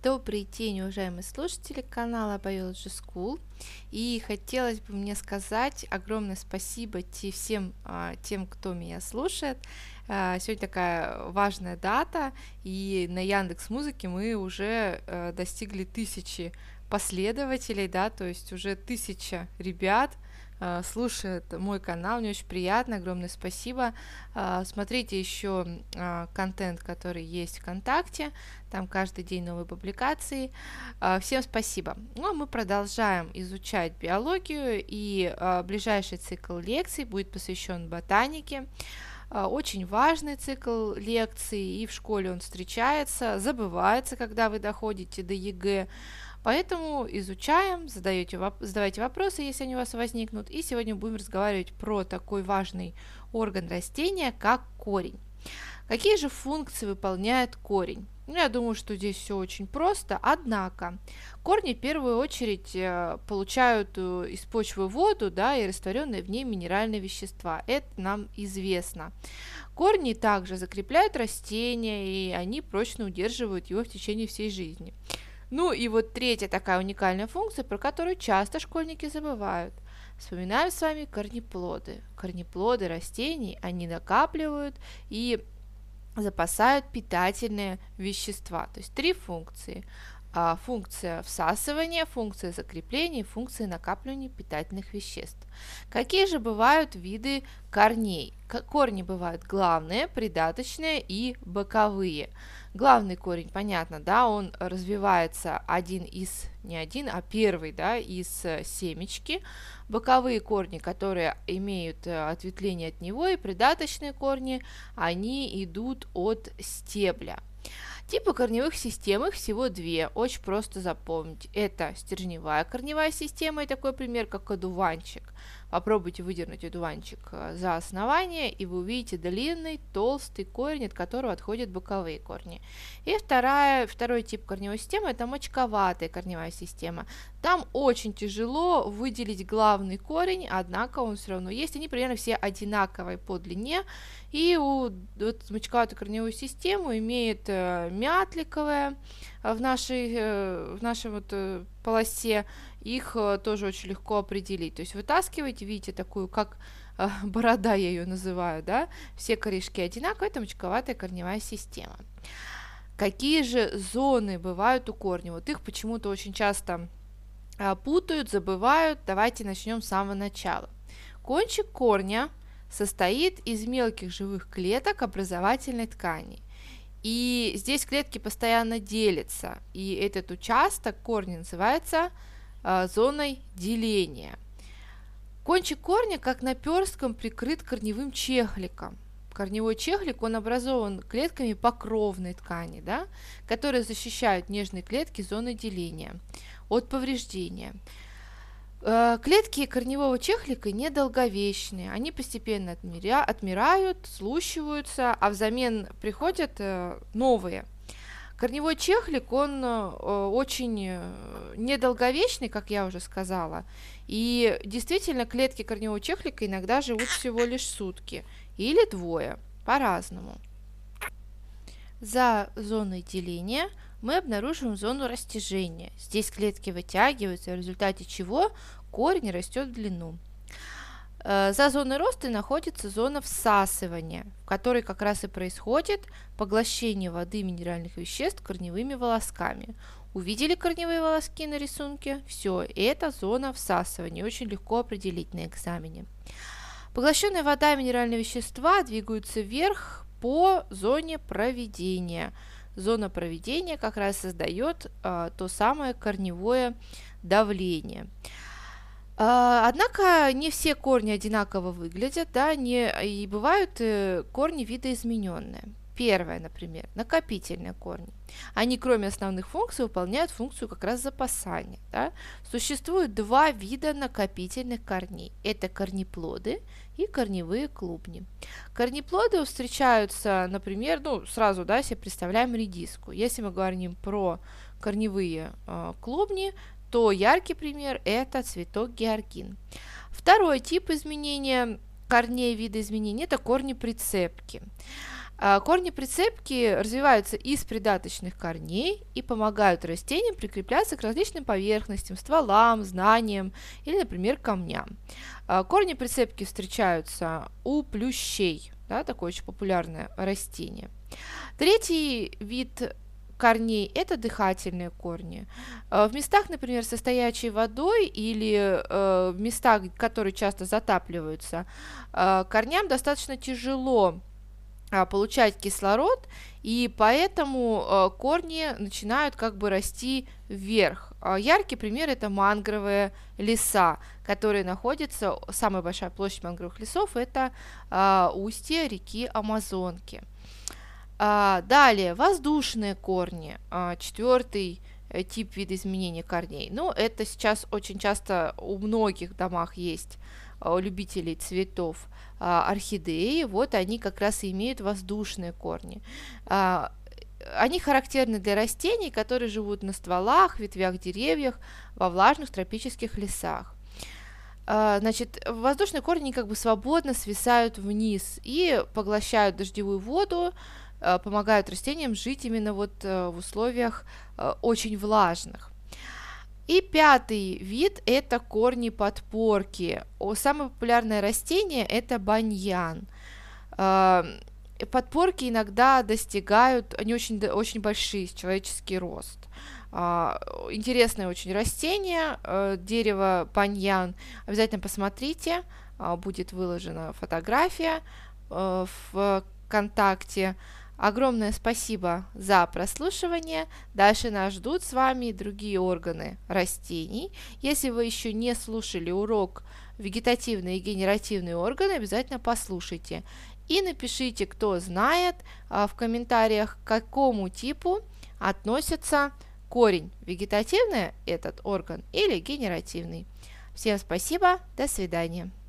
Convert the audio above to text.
Добрый день, уважаемые слушатели канала Biology School. И хотелось бы мне сказать огромное спасибо всем тем, кто меня слушает. Сегодня такая важная дата, и на Яндекс.Музыке мы уже достигли 1000 последователей, да, то есть уже 1000 ребят слушает мой канал, мне очень приятно, огромное спасибо. Смотрите еще контент, который есть ВКонтакте, там каждый день новые публикации. Всем спасибо. Ну, а мы продолжаем изучать биологию, и ближайший цикл лекций будет посвящен ботанике. Очень важный цикл лекций, и в школе он встречается, забывается, когда вы доходите до ЕГЭ. Поэтому изучаем, задавайте вопросы, если они у вас возникнут. И сегодня будем разговаривать про такой важный орган растения, как корень. Какие же функции выполняет корень? Ну, я думаю, что здесь все очень просто. Однако корни в первую очередь получают из почвы воду, да, и растворенные в ней минеральные вещества. Это нам известно. Корни также закрепляют растения, и они прочно удерживают его в течение всей жизни. Ну и вот третья такая уникальная функция, про которую часто школьники забывают. Вспоминаем с вами корнеплоды. Корнеплоды растений, они накапливают и запасают питательные вещества. То есть 3 функции. Функция всасывания, функция закрепления и функция накапливания питательных веществ. Какие же бывают виды корней? Корни бывают главные, придаточные и боковые. Главный корень, понятно, да, он развивается первый, да, из семечки. Боковые корни, которые имеют ответвление от него, и придаточные корни, они идут от стебля. Типы корневых систем, их всего 2, очень просто запомнить. Это стержневая корневая система, и такой пример, как одуванчик. Попробуйте выдернуть одуванчик за основание, и вы увидите длинный, толстый корень, от которого отходят боковые корни. И второй тип корневой системы – это мочковатая корневая система. Там очень тяжело выделить главный корень, однако он все равно есть. Они примерно все одинаковые по длине. И мочковатую корневую систему имеет мятликовая в нашей полосе. Их тоже очень легко определить. То есть вытаскиваете, видите такую, как борода, я ее называю, да, все корешки одинаковые, это мочковатая корневая система. Какие же зоны бывают у корня? Вот их почему-то очень часто путают, забывают. Давайте начнем с самого начала. Кончик корня состоит из мелких живых клеток образовательной ткани. И здесь клетки постоянно делятся, и этот участок корня называется зоной деления. Кончик корня, как наперстком, прикрыт корневым чехликом. Корневой чехлик, он образован клетками покровной ткани, да, которые защищают нежные клетки зоны деления от повреждения. Клетки корневого чехлика недолговечные, они постепенно отмирают, слущиваются, а взамен приходят новые. Корневой чехлик, он очень недолговечный, как я уже сказала, и действительно клетки корневого чехлика иногда живут всего лишь сутки или 2, по-разному. За зоной деления мы обнаруживаем зону растяжения. Здесь клетки вытягиваются, в результате чего корень растет в длину. За зоной роста находится зона всасывания, в которой как раз и происходит поглощение воды и минеральных веществ корневыми волосками. Увидели корневые волоски на рисунке? Все, это зона всасывания, очень легко определить на экзамене. Поглощенная вода и минеральные вещества двигаются вверх по зоне проведения. Зона проведения как раз создает то самое корневое давление. Однако не все корни одинаково выглядят, да, и бывают корни видоизмененные. Первое, например, накопительные корни. Они, кроме основных функций, выполняют функцию как раз запасания. Да. Существует 2 вида накопительных корней. Это корнеплоды и корневые клубни. Корнеплоды встречаются, например, сразу, да, себе представляем редиску. Если мы говорим про корневые клубни, то яркий пример – это цветок георгин. Второй тип изменения корней, вида изменения – это корни-прицепки. Корни прицепки развиваются из придаточных корней и помогают растениям прикрепляться к различным поверхностям, стволам, знаниям или, например, камням. Корни прицепки встречаются у плющей, да, такое очень популярное растение. Третий вид корней – это дыхательные корни. В местах, например, со стоячей водой или в местах, которые часто затапливаются, корням достаточно тяжело получать кислород, и поэтому корни начинают как бы расти вверх. Яркий пример – это мангровые леса, которые находятся, самая большая площадь мангровых лесов – это устье реки Амазонки. Далее, воздушные корни, четвертый тип видоизменения корней. Ну, это сейчас очень часто у многих домах есть, у любителей цветов, орхидеи, вот они как раз и имеют воздушные корни. Они характерны для растений, которые живут на стволах, ветвях деревьев, во влажных тропических лесах. Значит, воздушные корни как бы свободно свисают вниз и поглощают дождевую воду, помогают растениям жить именно вот в условиях очень влажных. И пятый вид – это корни-подпорки. Самое популярное растение – это баньян. Подпорки иногда достигают, они очень большие, человеческий рост. Интересное очень растение, дерево баньян. Обязательно посмотрите, будет выложена фотография в ВКонтакте. Огромное спасибо за прослушивание. Дальше нас ждут с вами другие органы растений. Если вы еще не слушали урок «Вегетативные и генеративные органы», обязательно послушайте. И напишите, кто знает, в комментариях, к какому типу относится корень. Вегетативный этот орган или генеративный. Всем спасибо, до свидания.